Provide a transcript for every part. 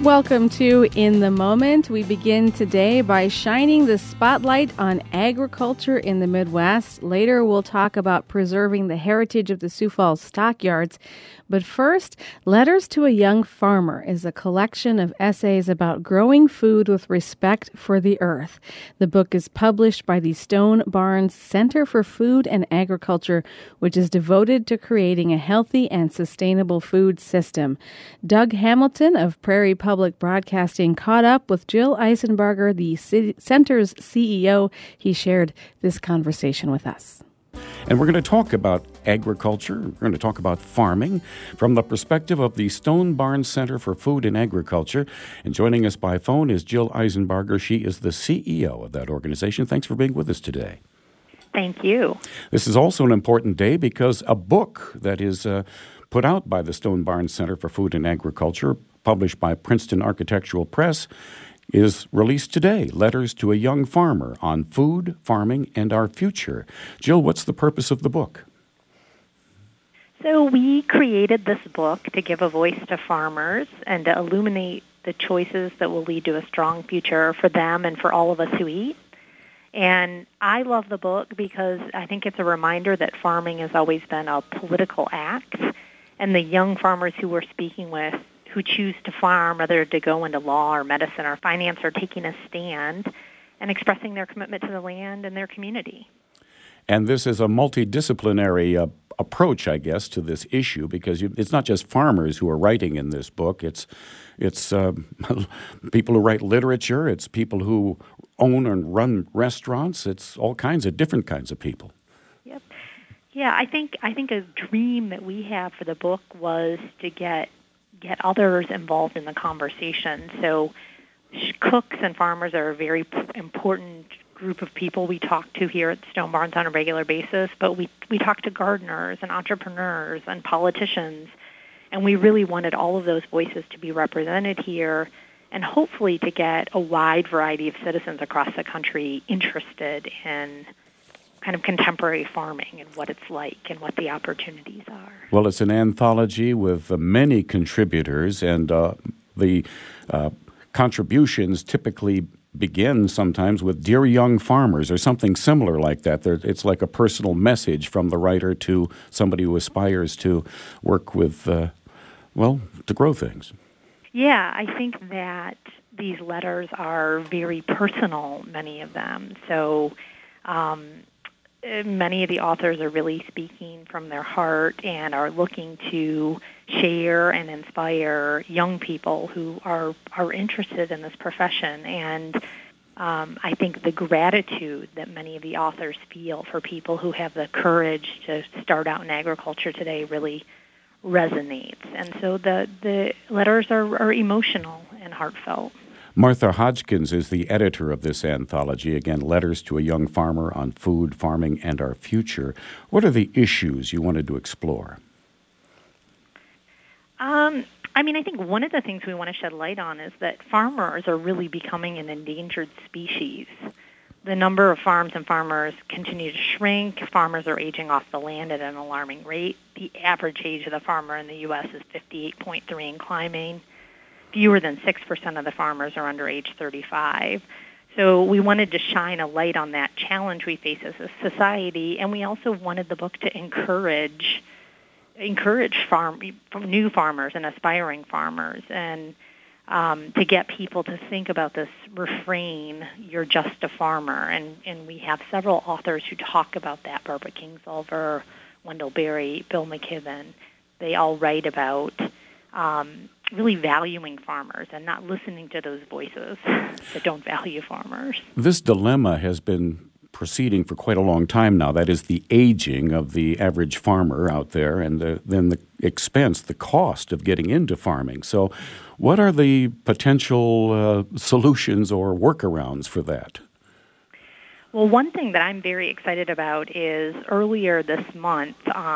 Welcome to In the Moment. We begin today by shining the spotlight on agriculture in the Midwest. Later, we'll talk about preserving the heritage of the Sioux Falls stockyards. But first, Letters to a Young Farmer is a collection of essays about growing food with respect for the earth. The book is published by the Stone Barns Center for Food and Agriculture, which is devoted to creating a healthy and sustainable food system. Doug Hamilton of Prairie Public Broadcasting caught up with Jill Eisenbarger, the center's CEO. He shared this conversation with us. And we're going to talk about agriculture. We're going to talk about farming from the perspective of the Stone Barns Center for Food and Agriculture. And joining us by phone is Jill Eisenbarger. She is the CEO of that organization. Thanks for being with us today. Thank you. This is also an important day because a book that is put out by the Stone Barns Center for Food and Agriculture, published by Princeton Architectural Press, is released today, Letters to a Young Farmer on Food, Farming, and Our Future. Jill, what's the purpose of the book? So we created this book to give a voice to farmers and to illuminate the choices that will lead to a strong future for them and for all of us who eat. And I love the book because I think it's a reminder that farming has always been a political act, and the young farmers who we're speaking with who choose to farm, whether to go into law or medicine or finance, are taking a stand and expressing their commitment to the land and their community. And this is a multidisciplinary approach, I guess, to this issue, because it's not just farmers who are writing in this book. It's people who write literature. It's people who own and run restaurants. It's all kinds of different kinds of people. Yep. Yeah, I think a dream that we have for the book was to get others involved in the conversation. So cooks and farmers are a very important group of people we talk to here at Stone Barns on a regular basis, but we talk to gardeners and entrepreneurs and politicians, and we really wanted all of those voices to be represented here and hopefully to get a wide variety of citizens across the country interested in kind of contemporary farming and what it's like and what the opportunities are. Well, it's an anthology with many contributors, and the contributions typically begin sometimes with Dear Young Farmers or something similar like that. It's like a personal message from the writer to somebody who aspires to work with, to grow things. Yeah, I think that these letters are very personal, many of them. So many of the authors are really speaking from their heart and are looking to share and inspire young people who are interested in this profession. And I think the gratitude that many of the authors feel for people who have the courage to start out in agriculture today really resonates. And so the letters are emotional and heartfelt. Martha Hodgkins is the editor of this anthology. Again, Letters to a Young Farmer on Food, Farming, and Our Future. What are the issues you wanted to explore? I think one of the things we want to shed light on is that farmers are really becoming an endangered species. The number of farms and farmers continue to shrink. Farmers are aging off the land at an alarming rate. The average age of the farmer in the U.S. is 58.3 and climbing. Fewer than 6% of the farmers are under age 35. So we wanted to shine a light on that challenge we face as a society, and we also wanted the book to encourage new farmers and aspiring farmers, and to get people to think about this refrain, you're just a farmer. And we have several authors who talk about that, Barbara Kingsolver, Wendell Berry, Bill McKibben. They all write about really valuing farmers and not listening to those voices that don't value farmers. This dilemma has been proceeding for quite a long time now. That is the aging of the average farmer out there, and then the expense, the cost of getting into farming. So what are the potential solutions or workarounds for that? Well, one thing that I'm very excited about is earlier this month,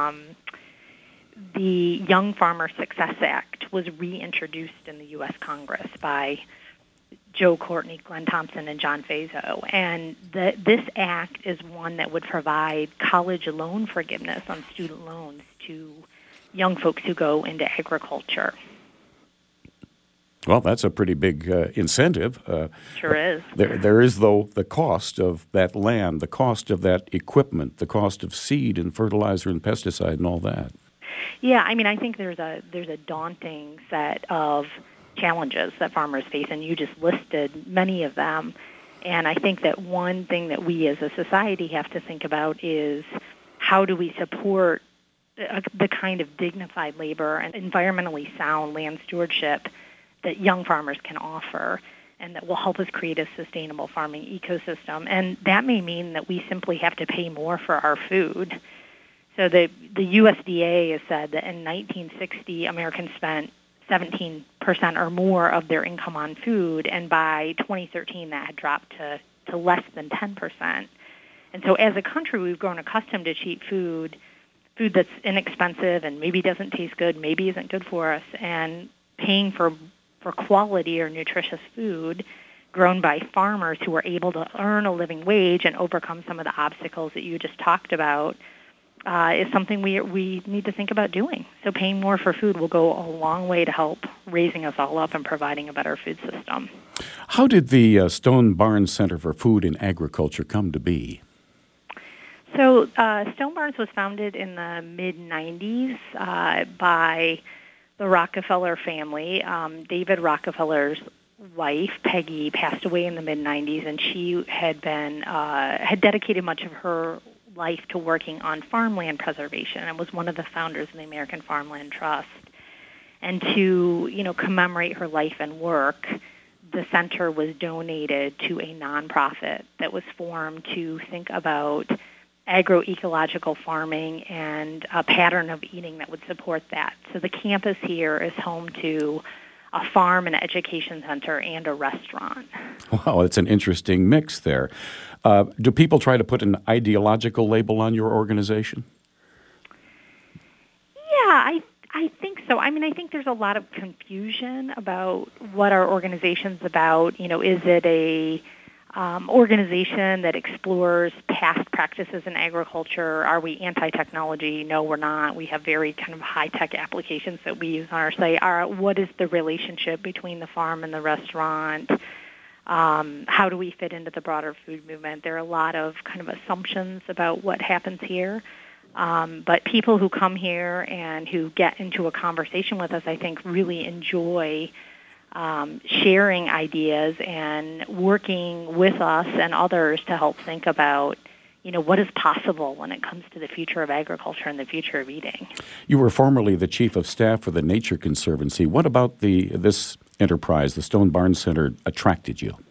the Young Farmer Success Act was reintroduced in the U.S. Congress by Joe Courtney, Glenn Thompson, and John Faso. And this act is one that would provide college loan forgiveness on student loans to young folks who go into agriculture. Well, that's a pretty big incentive. Sure is. There is, though, the cost of that land, the cost of that equipment, the cost of seed and fertilizer and pesticide and all that. Yeah, I mean, I think there's a daunting set of challenges that farmers face, and you just listed many of them. And I think that one thing that we as a society have to think about is how do we support the kind of dignified labor and environmentally sound land stewardship that young farmers can offer and that will help us create a sustainable farming ecosystem. And that may mean that we simply have to pay more for our food. So the USDA has said that in 1960, Americans spent 17% or more of their income on food, and by 2013 that had dropped to less than 10%. And so as a country, we've grown accustomed to cheap food that's inexpensive and maybe doesn't taste good, maybe isn't good for us, and paying for quality or nutritious food grown by farmers who are able to earn a living wage and overcome some of the obstacles that you just talked about is something we need to think about doing. So paying more for food will go a long way to help raising us all up and providing a better food system. How did the Stone Barns Center for Food and Agriculture come to be? So Stone Barns was founded in the mid-'90s by the Rockefeller family. David Rockefeller's wife, Peggy, passed away in the mid-'90s, and she had dedicated much of her life to working on farmland preservation and was one of the founders of the American Farmland Trust. And to, commemorate her life and work, the center was donated to a nonprofit that was formed to think about agroecological farming and a pattern of eating that would support that. So the campus here is home to a farm and education center and a restaurant. Wow, it's an interesting mix there. Do people try to put an ideological label on your organization? Yeah, I think so. I mean, I think there's a lot of confusion about what our organization's about. Is it a organization that explores past practices in agriculture? Are we anti-technology? No, we're not. We have very kind of high-tech applications that we use on our site. What is the relationship between the farm and the restaurant? How do we fit into the broader food movement? There are a lot of kind of assumptions about what happens here. But people who come here and who get into a conversation with us, I think, really enjoy sharing ideas and working with us and others to help think about, what is possible when it comes to the future of agriculture and the future of eating. You were formerly the chief of staff for the Nature Conservancy. What about this enterprise, the Stone Barns Center, attracted you?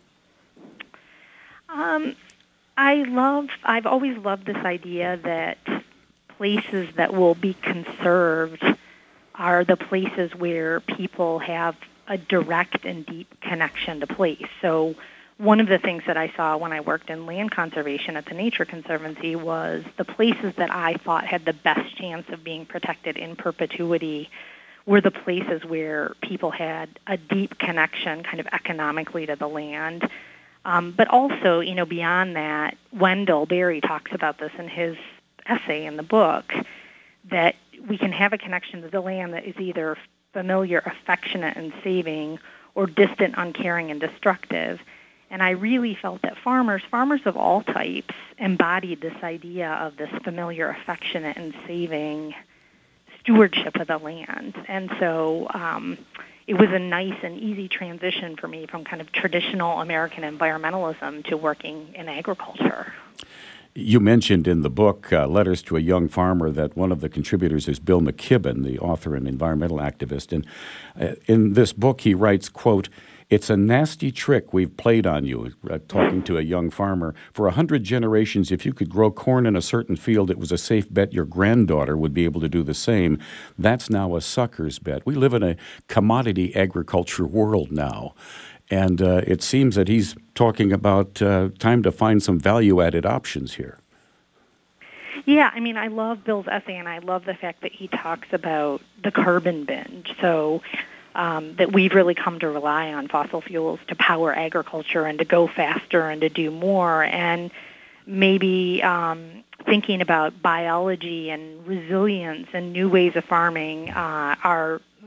I've always loved this idea that places that will be conserved are the places where people have a direct and deep connection to place. So one of the things that I saw when I worked in land conservation at the Nature Conservancy was the places that I thought had the best chance of being protected in perpetuity were the places where people had a deep connection kind of economically to the land. But also, beyond that, Wendell Berry talks about this in his essay in the book, that we can have a connection to the land that is either familiar, affectionate, and saving, or distant, uncaring, and destructive. And I really felt that farmers of all types, embodied this idea of this familiar, affectionate, and saving stewardship of the land. And so it was a nice and easy transition for me from kind of traditional American environmentalism to working in agriculture. You mentioned in the book, Letters to a Young Farmer, that one of the contributors is Bill McKibben, the author and environmental activist. And in this book, he writes, quote, "It's a nasty trick we've played on you," talking to a young farmer. "For 100 generations, if you could grow corn in a certain field, it was a safe bet your granddaughter would be able to do the same. That's now a sucker's bet. We live in a commodity agriculture world now." And it seems that he's talking about time to find some value-added options here. Yeah, I mean, I love Bill's essay, and I love the fact that he talks about the carbon binge. So that we've really come to rely on fossil fuels to power agriculture and to go faster and to do more. And maybe thinking about biology and resilience and new ways of farming are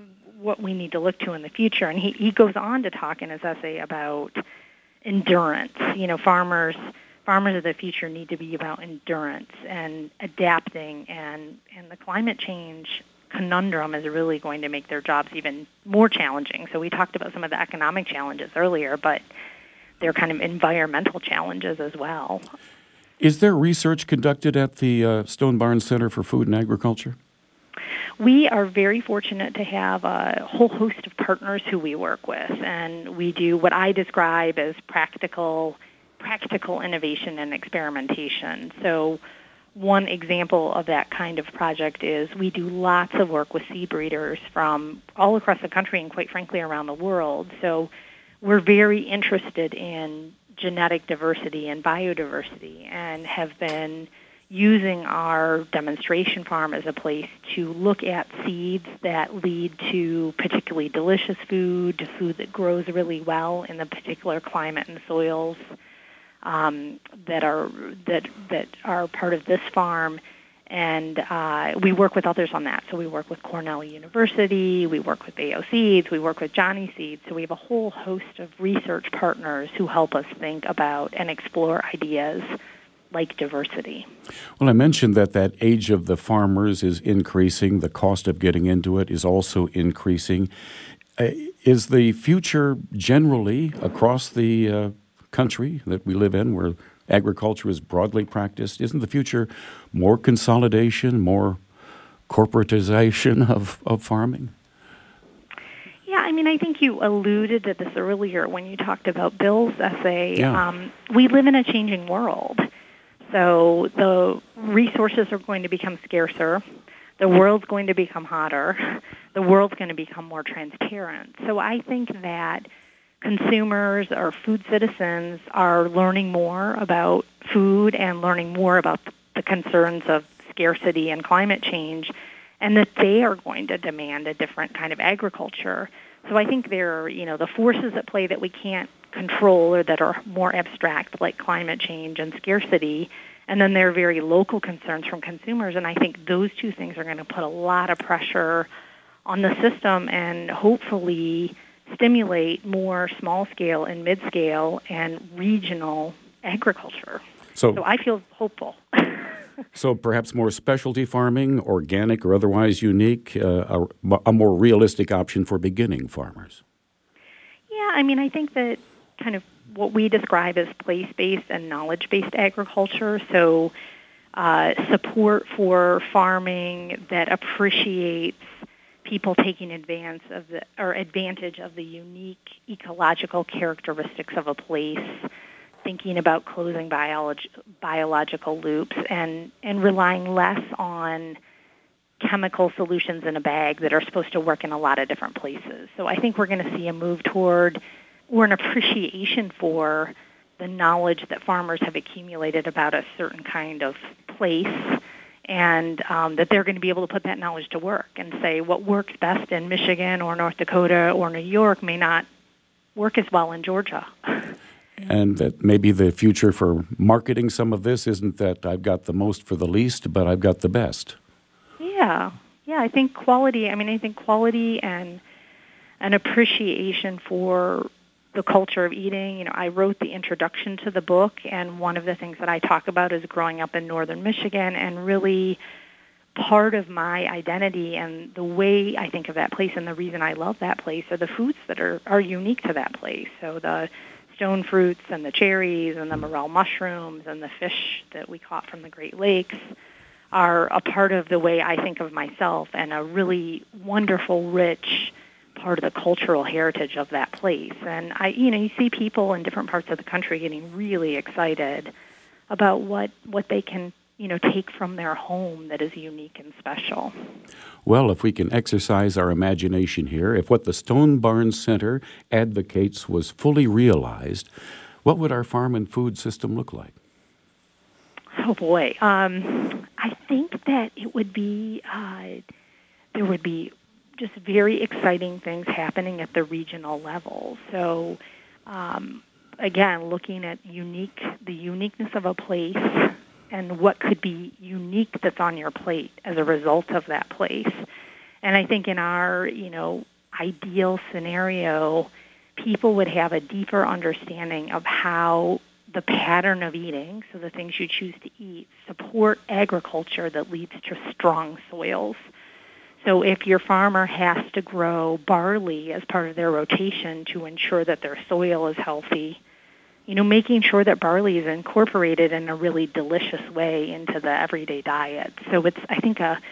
what we need to look to in the future. And he goes on to talk in his essay about endurance. Farmers of the future need to be about endurance and adapting, and the climate change conundrum is really going to make their jobs even more challenging. So we talked about some of the economic challenges earlier, but they're kind of environmental challenges as well. Is there research conducted at the Stone Barns Center for Food and Agriculture? We are very fortunate to have a whole host of partners who we work with, and we do what I describe as practical innovation and experimentation. So one example of that kind of project is we do lots of work with seed breeders from all across the country and, quite frankly, around the world. So we're very interested in genetic diversity and biodiversity, and have been using our demonstration farm as a place to look at seeds that lead to particularly delicious food, to food that grows really well in the particular climate and soils that are part of this farm. And we work with others on that. So we work with Cornell University, we work with Bayo Seeds, we work with Johnny Seeds. So we have a whole host of research partners who help us think about and explore ideas like diversity. Well, I mentioned that age of the farmers is increasing. The cost of getting into it is also increasing. Is the future generally across the country that we live in, where agriculture is broadly practiced, isn't the future more consolidation, more corporatization of farming? Yeah, I think you alluded to this earlier when you talked about Bill's essay. Yeah. We live in a changing world. So the resources are going to become scarcer. The world's going to become hotter. The world's going to become more transparent. So I think that consumers or food citizens are learning more about food and learning more about the concerns of scarcity and climate change, and that they are going to demand a different kind of agriculture. So I think there are, the forces at play that we can't control or that are more abstract, like climate change and scarcity, and then there are very local concerns from consumers, and I think those two things are going to put a lot of pressure on the system and hopefully stimulate more small-scale and mid-scale and regional agriculture. So I feel hopeful. So perhaps more specialty farming, organic or otherwise unique, a more realistic option for beginning farmers. Yeah, I think that kind of what we describe as place-based and knowledge-based agriculture, so support for farming that appreciates people taking advantage of the unique ecological characteristics of a place, thinking about closing biological loops, and relying less on chemical solutions in a bag that are supposed to work in a lot of different places. So I think we're going to see a move toward, or an appreciation for, the knowledge that farmers have accumulated about a certain kind of place, and that they're going to be able to put that knowledge to work and say what works best in Michigan or North Dakota or New York may not work as well in Georgia. And that maybe the future for marketing some of this isn't that I've got the most for the least, but I've got the best. Yeah, I think quality. I think quality and an appreciation for the culture of eating. I wrote the introduction to the book, and one of the things that I talk about is growing up in northern Michigan, and really part of my identity and the way I think of that place and the reason I love that place are the foods that are unique to that place. So the stone fruits and the cherries and the morel mushrooms and the fish that we caught from the Great Lakes are a part of the way I think of myself, and a really wonderful, rich part of the cultural heritage of that place. And you see people in different parts of the country getting really excited about what they can, take from their home that is unique and special. Well, if we can exercise our imagination here, if what the Stone Barns Center advocates was fully realized, what would our farm and food system look like? Oh boy, I think that it would be there would be just very exciting things happening at the regional level. So, again, looking at the uniqueness of a place and what could be unique that's on your plate as a result of that place. And I think in our, ideal scenario, people would have a deeper understanding of how the pattern of eating, so the things you choose to eat, support agriculture that leads to strong soils. So if your farmer has to grow barley as part of their rotation to ensure that their soil is healthy, making sure that barley is incorporated in a really delicious way into the everyday diet. So it's, I think, a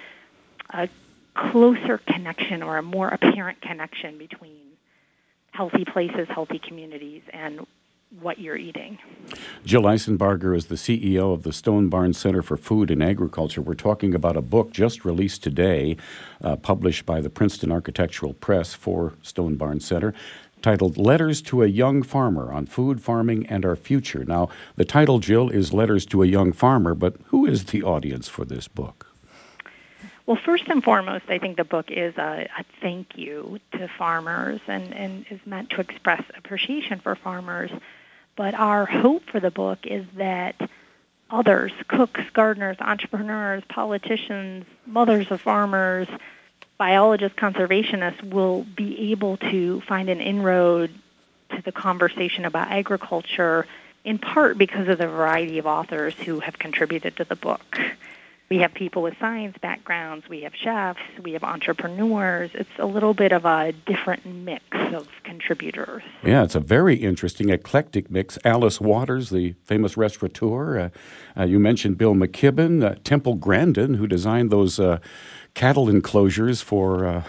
closer connection or a more apparent connection between healthy places, healthy communities, and what you're eating. Jill Eisenbarger is the CEO of the Stone Barn Center for Food and Agriculture. We're talking about a book just released today, published by the Princeton Architectural Press for Stone Barn Center, titled Letters to a Young Farmer on Food, Farming, and Our Future. Now, the title, Jill, is Letters to a Young Farmer, but who is the audience for this book? Well, first and foremost, I think the book is a thank you to farmers and is meant to express appreciation for farmers. But our hope for the book is that others, cooks, gardeners, entrepreneurs, politicians, mothers of farmers, biologists, conservationists, will be able to find an inroad to the conversation about agriculture, in part because of the variety of authors who have contributed to the book. We have people with science backgrounds, we have chefs, we have entrepreneurs. It's a little bit of a different mix of contributors. Yeah, it's a very interesting, eclectic mix. Alice Waters, the famous restaurateur. You mentioned Bill McKibben, Temple Grandin, who designed those cattle enclosures for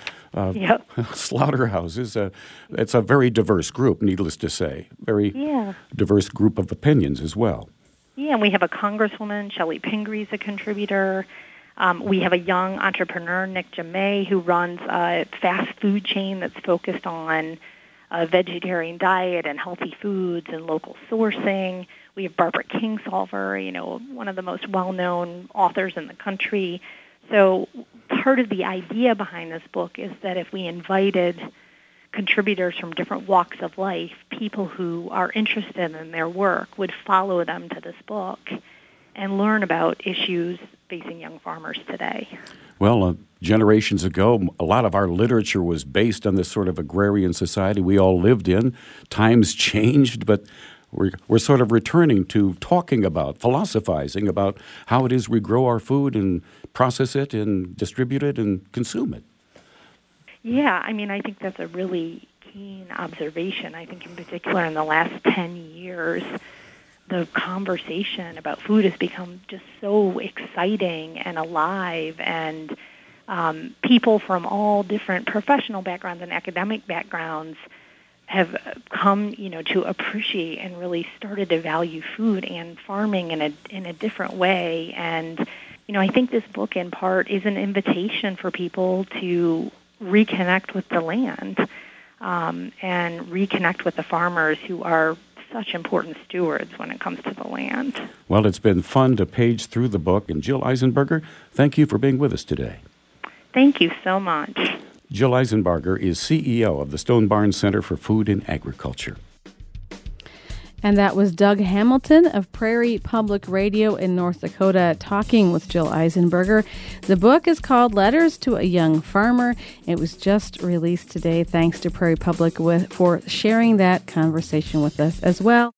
slaughterhouses. It's a very diverse group, needless to say. Very diverse group of opinions as well. Yeah, and we have a congresswoman, Shelley Pingree, is a contributor. We have a young entrepreneur, Nick Jamay, who runs a fast food chain that's focused on a vegetarian diet and healthy foods and local sourcing. We have Barbara Kingsolver, one of the most well-known authors in the country. So part of the idea behind this book is that if we invited contributors from different walks of life, people who are interested in their work, would follow them to this book and learn about issues facing young farmers today. Well, generations ago, a lot of our literature was based on this sort of agrarian society we all lived in. Times changed, but we're sort of returning to talking about, philosophizing about how it is we grow our food and process it and distribute it and consume it. Yeah, I think that's a really keen observation. I think in particular in the last 10 years, the conversation about food has become just so exciting and alive, and people from all different professional backgrounds and academic backgrounds have come, to appreciate and really started to value food and farming in a different way. And, I think this book in part is an invitation for people to reconnect with the land and reconnect with the farmers who are such important stewards when it comes to the land. Well, it's been fun to page through the book. And Jill Eisenbarger, thank you for being with us today. Thank you so much. Jill Eisenbarger is CEO of the Stone Barn Center for Food and Agriculture. And that was Doug Hamilton of Prairie Public Radio in North Dakota talking with Jill Eisenbarger. The book is called Letters to a Young Farmer. It was just released today. Thanks to Prairie Public for sharing that conversation with us as well.